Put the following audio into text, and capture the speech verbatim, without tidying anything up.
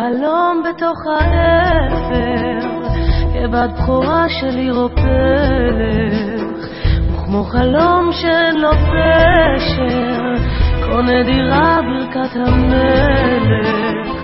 להלום בתוך האפר, כבת בחורה שלי רופלך, וכמו חלום שאין לו פשר, קונה דירה ברכת המלך.